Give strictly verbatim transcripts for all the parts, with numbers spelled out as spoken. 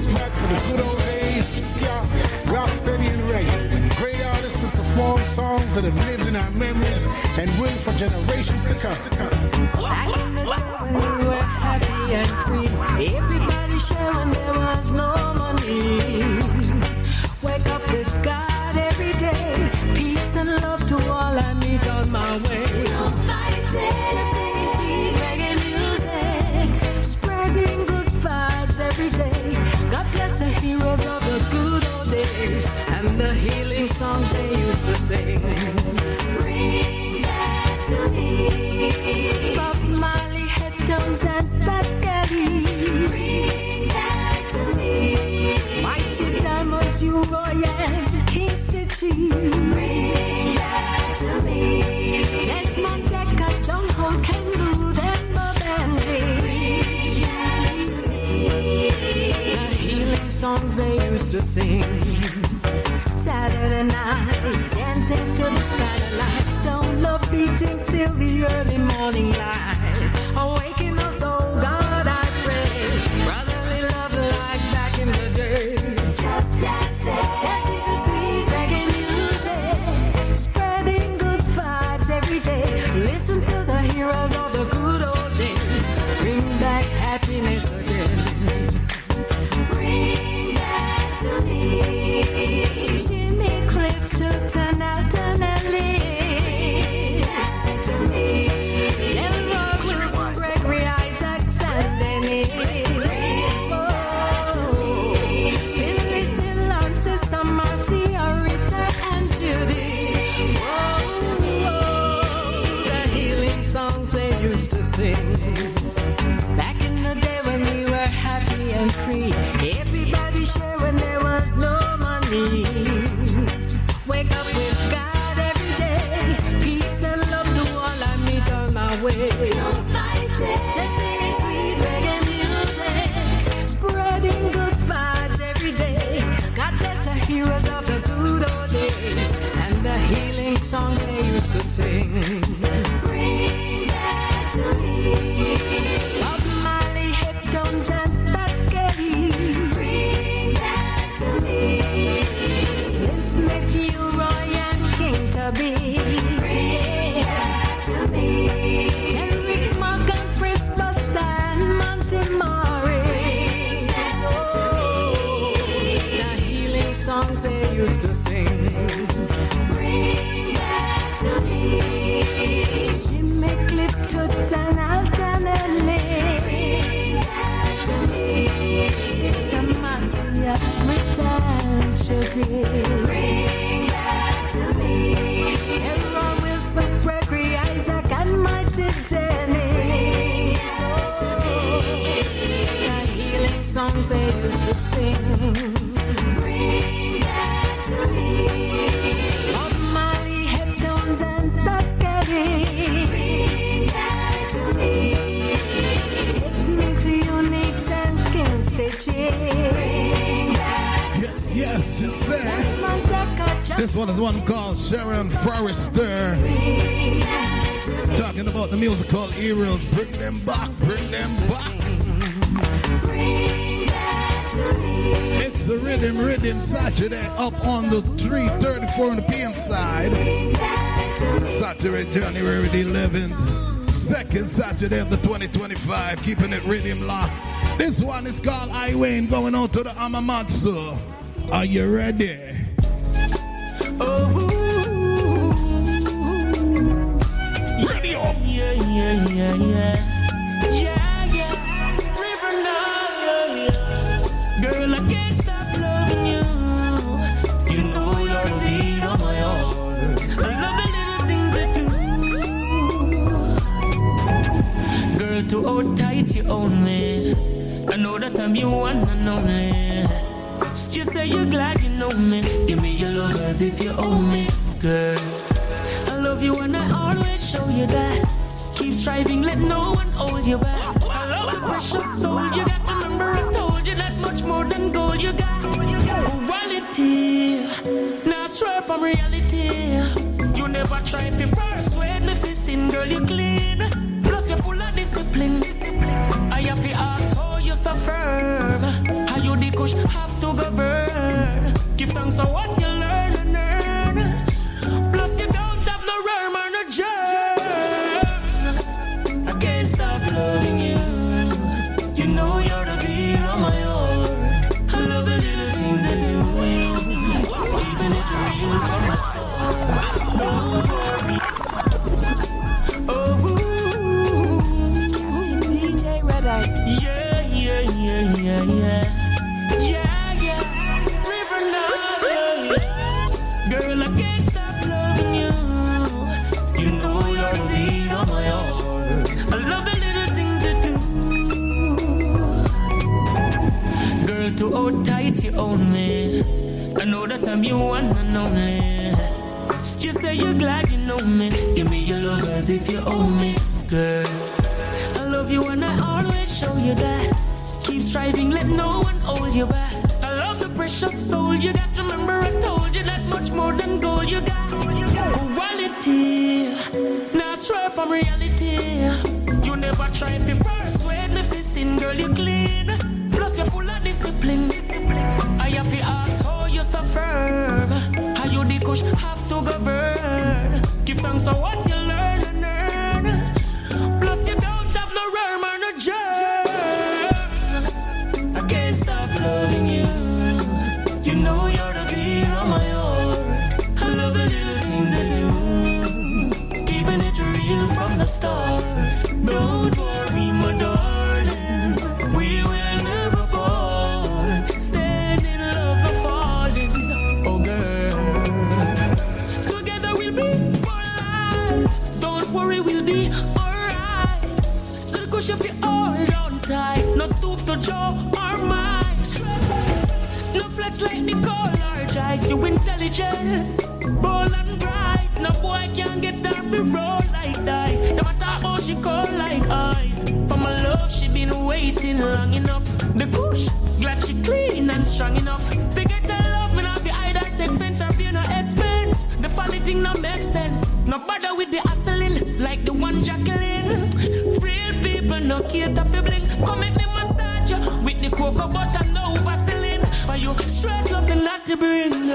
back to the good old days of ska, rocksteady and reggae. Great artists will perform songs that have lived in our memories and will for generations to come. Back in the time when we were happy and free, everybody sharing, there was no money. Wake up with God every day, peace and love to all I meet on my way. No fighting, just singing sweet reggae music, spreading good vibes every day. God bless the heroes of the good old days and the healing songs they used to sing. Bring back to me Bob Marley, Heptones and Fat Caddy. Bring back to me Mighty Diamonds, you Royal, King Stitchy. Bring back to me Desmond Dekker, John Holt, Ken Booth and Bob Andy. Bring back to me the healing songs they used to sing. Saturday night, dancing to the skylight, stone love beating till the early morning light. Awaken us, oh God, I pray. Brotherly love like back in the day. Just dancing, dancing to sweet reggae music, spreading good vibes every day. Listen to the heroes of the good old days. Bring back happiness again. Bring back to me Jimmy Cliff, Toots and Alton Ellis. To me Delroy Wilson, Gregory Isaacs and Dennis. Phyllis Dillon, Sister Marcia, Rita and Judy. Whoa, the healing songs they used to sing. Back in the day when we were happy and free, everybody shared when there was no money. Wake up with God every day, peace and love to all I meet on my way. No fighting, just singing sweet reggae music, spreading good vibes every day. God bless the heroes of the good old days and the healing songs they used to sing. Bring back to me Bob Marley, Heptones and Fat Caddy. Bring back to me Slim Smith, Roy and King Tubby. Bring back to me Derrick Mark and Prince Buster and Monty Murray. Bring back to me the healing songs they used to sing. Bring back to me Jimmy Cliff, Toots and Alton Ellis. Bring back to me Sister Marcia, Rita and Judy. Bring back to me Delroy Wilson, Gregory Isaac and Mighty Dennis. The healing songs they used to sing. Bring back to me Bob Marley, Heptones and Fat Caddy. Bring back to me Techniques, Uniques and King Stitchy. Bring back to Yes, yes, just say. Desmond Dekker, This one is one called Sharon Forrester. Bring back to me. Talking about the musical heroes. Bring them back, bring them back. Bring back to me. It's the Rhythm Rhythm Saturday up on the three thirty-four on the P M side. Saturday, January the eleventh. Second Saturday of the twenty twenty-five. Keeping it rhythm locked. This one is called I Wayne, going out to the Amamatsu. Are you ready? Oh, Ready up. yeah, yeah, yeah, yeah, yeah, yeah. River now, yeah, yeah. Girl, I can't stop loving you. You know you're the beat of my heart. I love the little things that do. Girl, to hold tight, you own me. I know that I'm you one and only. You say you're glad you know me. Give me your love as if you own me, girl. I love you and I always show you that. Keep striving, let no one hold you back. I love the precious soul you got. Remember I told you that much more than gold you got. Quality, now stray from reality. You never try to persuade me fi sin, girl you clean. Plus you're full of discipline. I have to ask how you so firm. How you the kush have to govern. Give thanks for what you learn and earn. Plus you don't have no rhyme or no germ. I can't stop loving you. You know you're the beat of my heart. I love the little things I do. Even if you're real from my start. Don't worry. Oh, Captain D J Red Eyes. yeah, yeah, yeah, yeah, yeah. Yeah, yeah. River now, yeah, yeah. Girl, I can't stop loving you. You know you're the beat of my heart. I love the little things you do. Girl, to hold tight you own me. I know that I'm you one and only. You say you're glad you know me. Give me your love as if you own me, girl. I love you and I always show you that. Keep striving, let no one hold you back. I love the precious soul you got. Remember I told you that's much more than gold you got. Quality, now stray from reality. You never try to persuade me, fixing girl you clean. Plus you're full of discipline. I have to ask how you so firm. How you the kush have to govern. Give thanks for what you learn and earn. Plus you don't have no rhyme or no germ. I can't stop loving you. You know you're the beat of my heart. I love the little things I do. Keeping it real from the start. Don't worry, my darling. We will never part. Stand in love, no falling. Oh, girl. Together we'll be for life. Don't worry, we'll be alright. To the cushion, if you hold on tight. No stoop to Joe or Mike. No flex like Nicole or Jice. You intelligent, bold and bright. No boy can't get her to roll like dice. No matter how she cold like ice. For my love, she been waiting long enough. The kush, glad she clean and strong enough. Forget her love, me not be either take fence or be no expense. The funny thing not make sense. No bother with the hustling, like the one Jacqueline. Real people no cater for bling. Come make me massage you with the cocoa butter, no Vaseline. For you straight love the not to bring.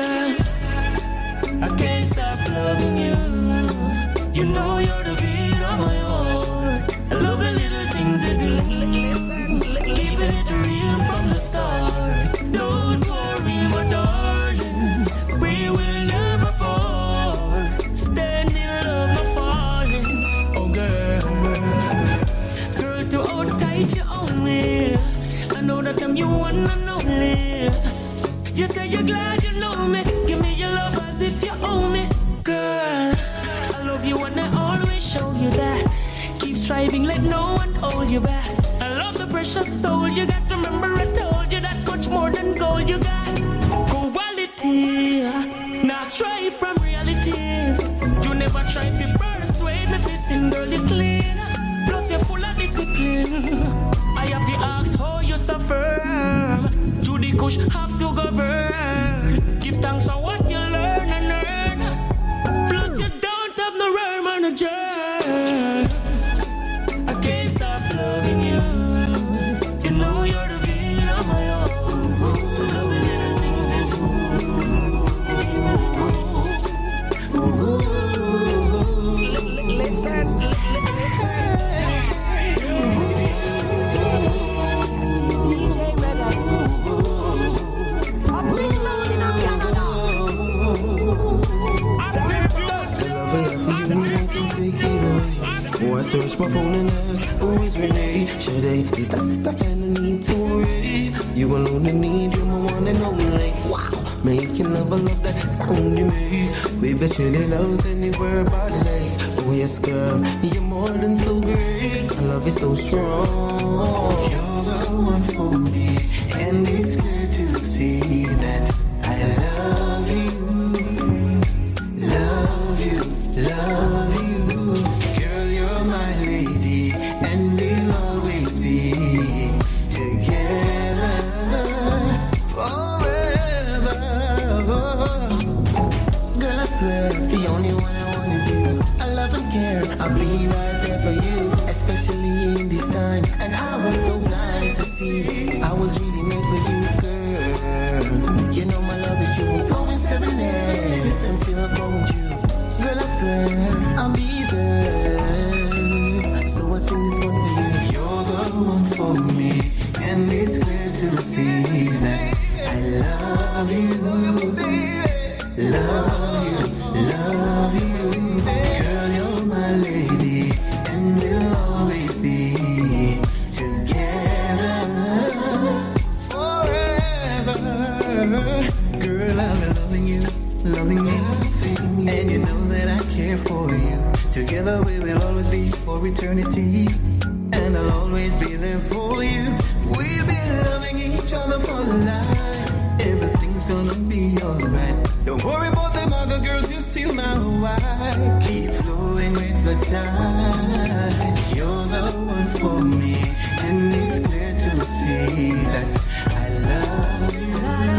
I can't stop loving you. You know you're the beat of my heart. I love the little things you do. Keeping it real from the start. Don't worry, my darling. We will never part. Stand in love, no falling. Oh, girl. Girl, to hold tight you own me. I know that I'm you one and only. You say you're glad you know me. Give me your love as if you own me, girl. I love you and I always show you that. Keep striving, let no one hold you back. I love the precious soul you got. Remember I told you that's much more than gold you got. Quality, now strive from reality. You never try to persuade me, fixing girl you clean. Plus you're full of discipline. I have to ask how you suffer. Judy Kush have to govern. Give thanks for what you learn and earn. Plus you don't have no rhyme on a germ. I can't stop loving you. You know you're the beat of my heart. Love the little things you do. Listen, listen. D J Red Eyes. Up in London, Canada. Oh, I search my phone and ask, who is Renee? Today, is that stuff and I need to worry? You alone and need, you're my one and only. Wow, making love, I love that sound you make. We bet chilling out anywhere by the lake. Oh yes, girl, you're more than so great. I love you so strong. You're the one for me, and it's clear to see that I love you, love you, love you. Girl, you're my lady, and we'll always be together forever. Girl, I swear, the only one I want is you. I love and care, I'll be right there for you, especially in these times. And I was so blind to see, I was really made for you, girl. loving, and you know that I care for you. Together we will always be for eternity, and I'll always be there for you. We'll be loving each other for life. Everything's gonna be alright. Don't worry about them other girls, you're still my wife. Keep flowing with the tide. You're the one for me, and it's clear to see that I love you.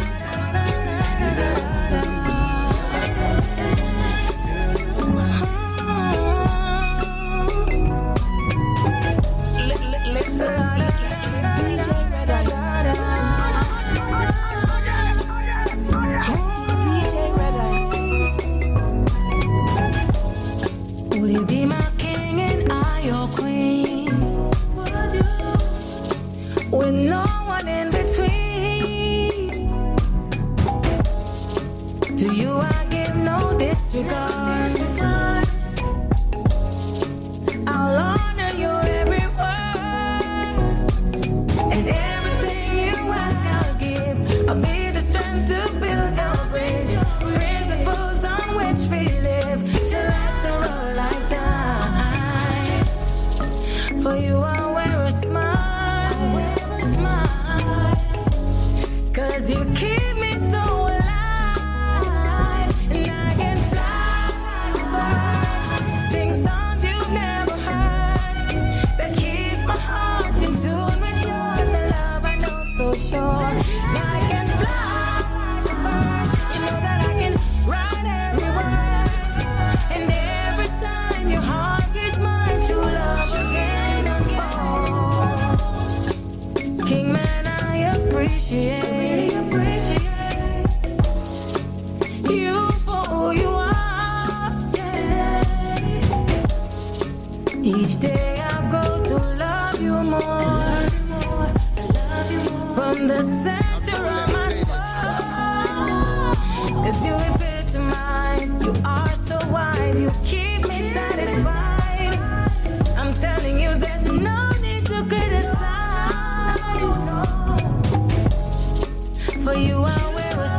Would you be my king and I your queen? Would you? With no one in between. To you I give no disregard. I'll honor your every word, and everything you ask I'll give. I'll be the strength to build your bridge. Principles on which we live shall last a lifetime. For you I'll wear a smile, cause you keep me so alive. And I can fly like a bird, sing songs you've never heard, that keeps my heart in tune with yours. A love I know so sure. And I can fly like a bird, you know that I can write every word, and every time your heart beats mine, true love again unfolds. King man, I appreciate you for who you are. Each day I go to love you more, from the center of my soul. Cause you epitomize, you are so wise, you keep me satisfied. I'm telling you there's no need to criticize. For you I wear a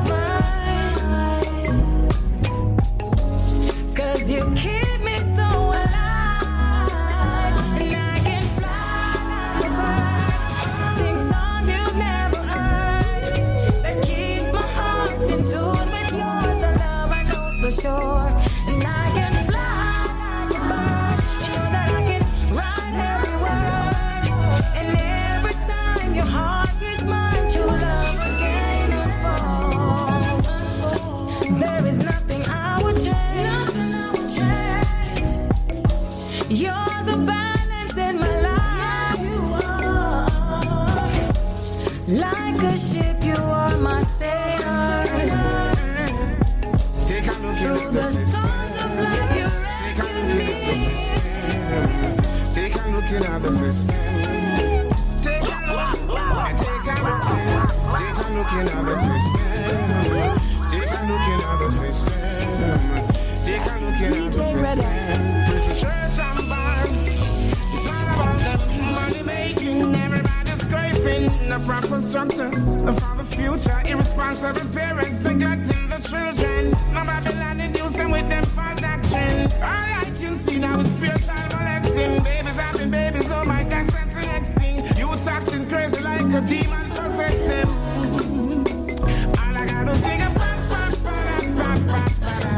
smile, cause you keep me so alive. And I can fly like a bird, sing songs you've never heard, that keeps my heart in tune with yours. A love I know so sure. And I can fly like a bird, you know that I can write every word, and every time your heart beats mine, true love again unfolds. There is nothing I would change, nothing I would change. You're the balance in my life. You are like a ship, you are my sailor. Take a look Through the storms of life, you rescued me. Take a look at the system. Take a look, take a look, take a look at the system. Take a look at the system. Take a look at the system. With the church and bars, it's all about them money making. Everybody's scraping the proper structure for the future. Irresponsible parents neglecting the children. Now Babylon induced them with them false doctrine. All I can see now is pure child molesting. Babies having babies, oh my gosh, that's the next thing. You acting crazy like a demon possess them. All I gotta sing a pop, pop, pop, pop, pop,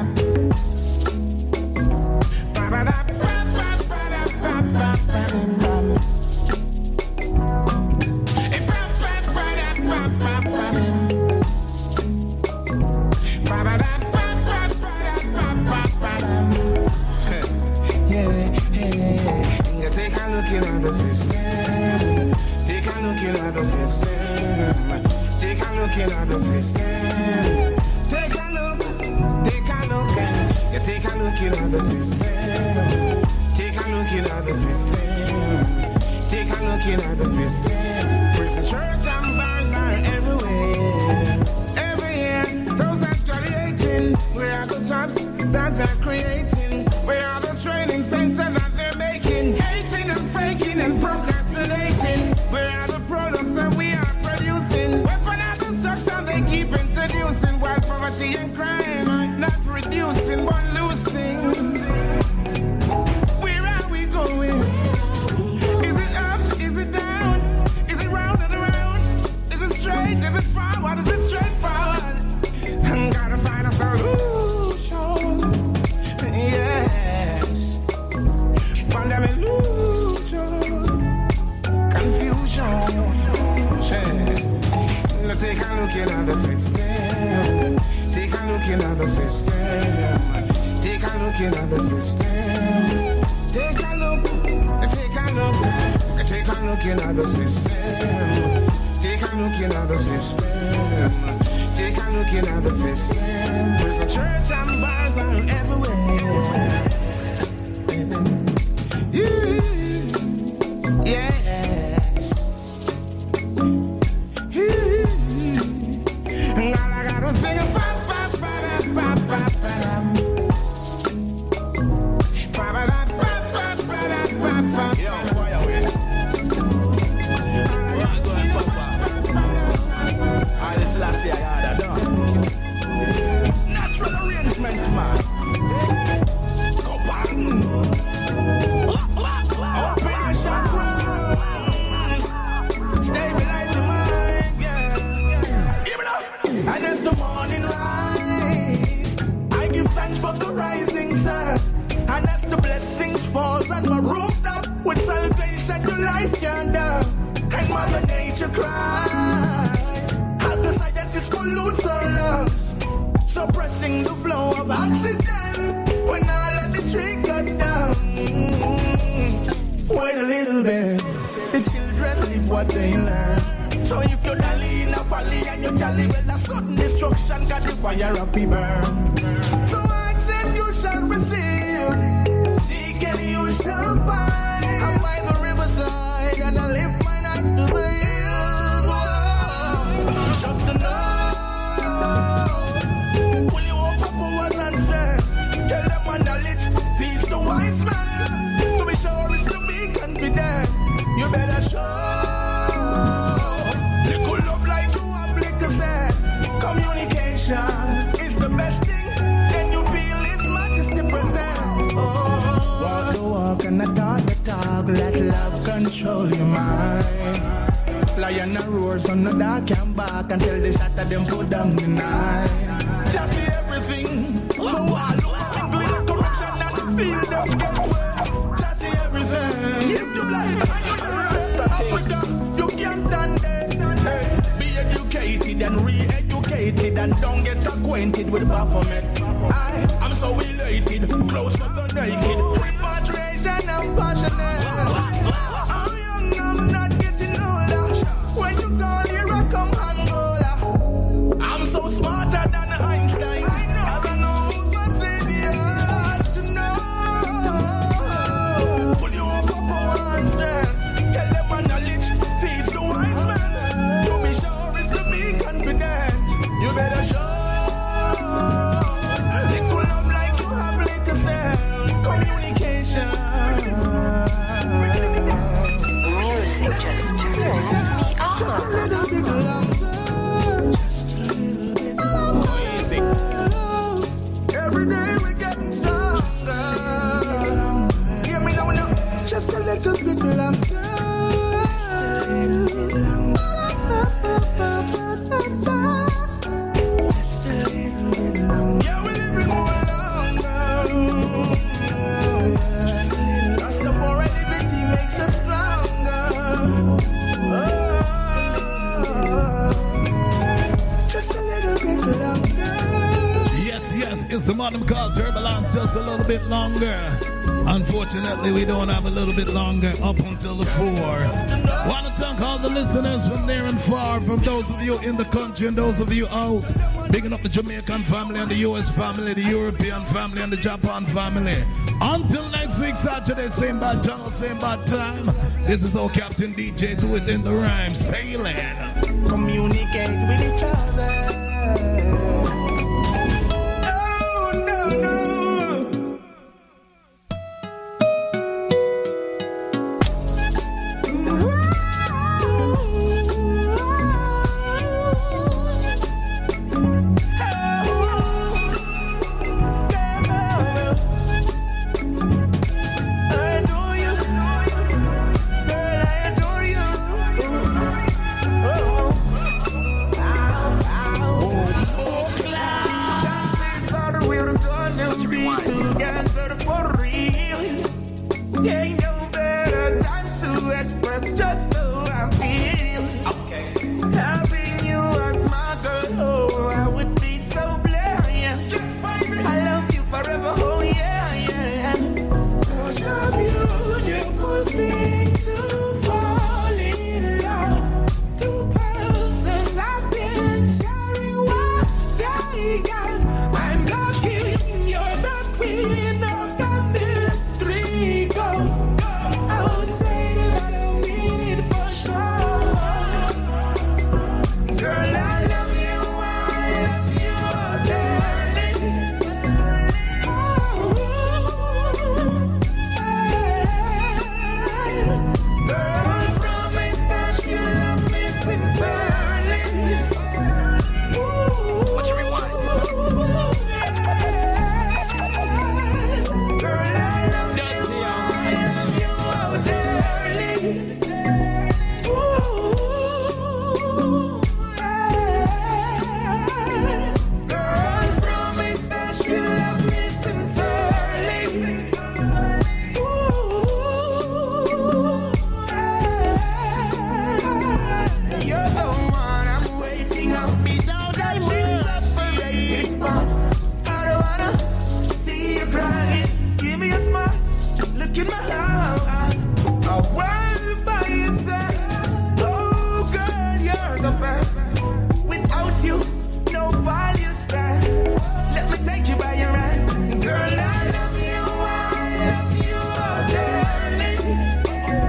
pop, pop, pop, pop, pop, Take a look at the system. Take a look at the system. Take a look at the system. Take a look. Take a look. Yeah, take a look at the system. Take a look at the system. Take a look at the system. Prison, church, and bars are everywhere. Every year, those that's creating. Where are the jobs that they're creating? Where are the training centers that they're making? Hating and faking and procrastinating. Where are the products that we are producing? Weapon of destruction they keep introducing, while poverty and crime are not reducing. looking at the system. Take a look, take a look, take a looking at the system. Take a looking at the system. Take a looking at the system. There's a church and bars are everywhere. Yeah. And all I got was sing a pop, pop, pop, pop, pop, pop. Natural arrangement, man. Go back. Open your chakras. Stabilize your mind, yeah. Give it up. And as the morning rise, I give thanks for the rising sun. And as the blessings fall on my rooftop, with salvation to life can down. And Mother Nature cries as the scientists pollute our lungs, suppressing the flow of oxygen when all of the tree cut down. Wait a little bit, the children live what they learn. So if you're dolly in a valley and you're jolly, well, a sudden destruction got the fire up the burn. So ask and you shall receive, seek and you shall find. I'm by the riverside and I live my night to the hills. Whoa. Just to know, will you open powers and strength? Tell them my knowledge feeds the wise man. To be sure is to be confident. You better show little love like you have little sense. Communication is the best thing. Then you feel His Majesty present. Oh. Walk the walk and the talk the talk. Let love control your mind. Lion and roars on the dark and back until they shatter them put down the night. Just see everything. So all over with the corruption and the field of get well. Just see everything. If you blind and you don't say Africa, you can't stand it. Hey, be educated and re-educated and don't get acquainted with Baphomet. I am so elated, close to the naked. Repatriation and passionate. I'm young, I'm not getting older. When you call here, I come Angola. I'm so smarter than Einstein. I know, I know who's my savior to know. Pull you up for power and strength. Tell them my knowledge feeds the wise man. To be sure is to be confident. You better show little love like you have little sense. Communication. Music just turns me on. Just a little bit longer. Just a little bit longer. Easy. Every day we're getting stronger. Hear me now, now. Just a little bit longer. Just a little bit longer. Just a little bit longer. Yeah, we're living more longer. Just a little. That's the more liberty makes us stronger. Oh, just a little bit longer. Yes, yes, it's the modern called Turbulence, just a little bit longer. Unfortunately, we don't have a little bit longer up until the four. Want to thank all the listeners from near and far, from those of you in the country and those of you out. Bigging up the Jamaican family and the U S family, the European family and the Japan family. Until next week, Saturday, same bad channel, same bad time. This is our Captain D J, do it in the rhyme, sailing. Communicate with each other. Oh, no, no. Forever, oh yeah. Such a beautiful thing to fall in love. Two persons I've been sharing what they got. I'm lucky you're the queen of the mystery. Go. I would say that I don't mean it for sure. Girl, I love you, I love you, oh, darling. Oh, hey. Girl, promise that you love me sincerely. What you rewind? Girl, I love you, I love you, oh, darling. Ooh, hey. Girl, promise that you love me sincerely. Ooh, hey. You're the one I'm waiting on. Without I separate this one. I don't wanna see you crying. Give me a smile. Look in my eyes. I world by your side. Oh, girl, you're the best. Without you, no value stand. Let me take you by your hand. Girl, I love you, I love you, oh, darling.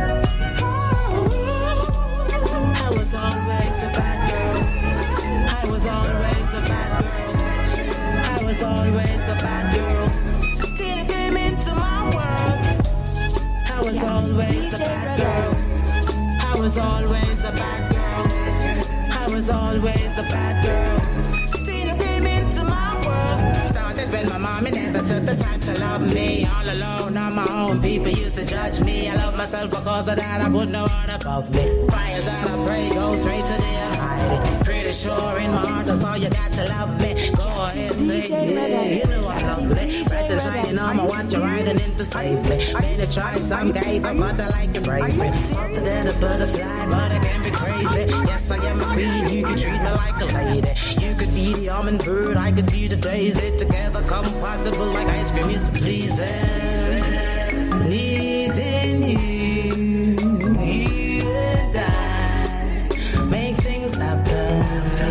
Oh, I was always a bad girl. I was always a bad girl. I was always a bad girl. Till you came into my world. I was always a bad girl. I was always a bad girl. I was always a bad girl. Till you came into my world. Started when my mommy never took the time to love me. All alone on my own, people used to judge me. I love myself because of that, I put no one above me. Prayers that I pray go straight to the Almighty. Pretty sure in my heart that's all you got to love me. Go ahead, say yeah, you know I love me. Bright and shining on my watch, you're riding in to save me. Made a try, some gave up, but I like your bravery. Softer than a butterfly, but I can be crazy. Yes, I am a queen, you can treat me like a lady. You could be the almond bird, I could be the daisy. Together compatible like ice cream is to please it. Needing you, you and I make things happen.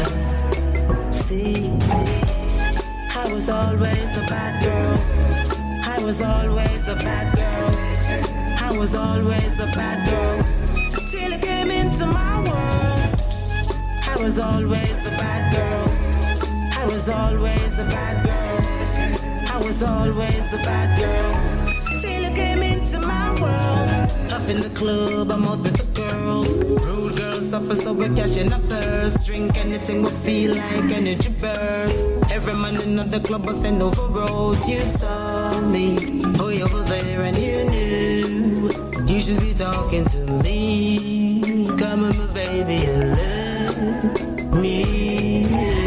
See, I was always a bad girl. I was always a bad girl. I was always a bad girl. Till you came into my world. I was always a bad girl. I was always a bad girl. I was always a bad girl. Till you came into my world. Up in the club, I'm out with the girls. Rude girls suffer, so we're cashing up purse. Drink anything we feel like energy burst. Every man in the club was send over roads. You saw me, way over there, and you knew you should be talking to me. Come on, my baby, and love me.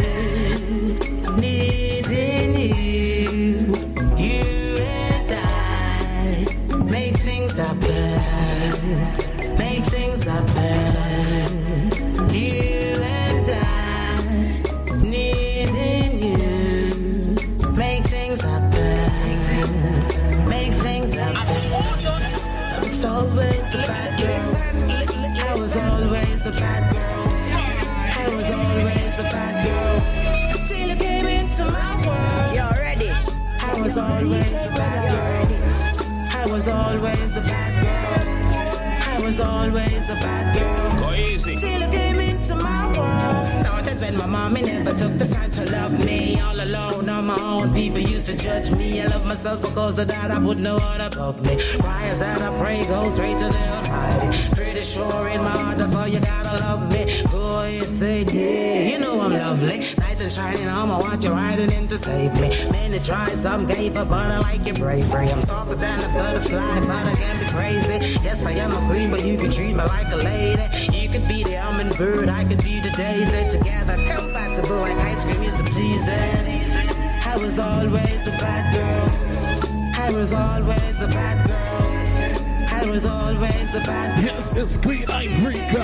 Needing you, you and I make things happen. Make things happen. You and I needing you. Make things happen. Make things happen. I was always a bad girl. I was always a bad girl. I was always a bad girl. Till you came into my world. You're ready. I was always a bad girl. I was always a bad girl. I was always a bad girl. Go easy. Till you came into my world. Started when my mommy never took the time to love me. All alone on my own, people used to judge me. I love myself because of that, I put no one above me. Prayers that I pray go straight to the Almighty. Pretty sure in my heart that's all you gotta love me. Go ahead, say yeah, you know I'm lovely. Night and shining on my watch, you're riding in to save me. Many tried, some gave up, but I like your bravery. I'm softer than a butterfly, but I can be crazy. Yes, I am a queen, but you can treat me like a lady. You could be the almond bird, I could be the daisy. Together compatible like ice cream is to please it. I was always a bad girl. I was always a bad girl. I was always a bad girl. Yes, it's Queen Africa.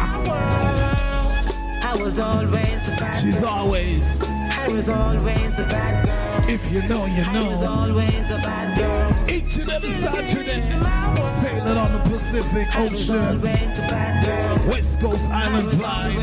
I was always a bad She's girl. always. I was always a bad girl. If you know, you I was know. always a bad girl. H every Saturday. Sailing on the Pacific Ocean. West Coast Island vibe.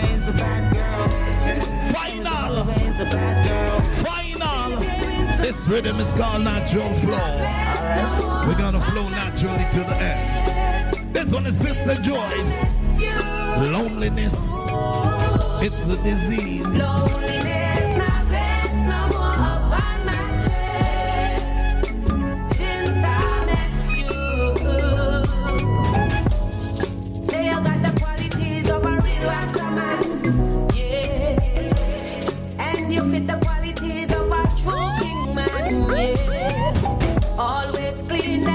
Final. Final. This rhythm is called natural flow. We're gonna flow naturally to the end. This one is Sister Joyce. Loneliness, it's a disease. Loneliness, not rest no more upon my chest. Since I met you, say you got the qualities of a real Rastaman, yeah. And you fit the qualities of a true king man, yeah. Always clean.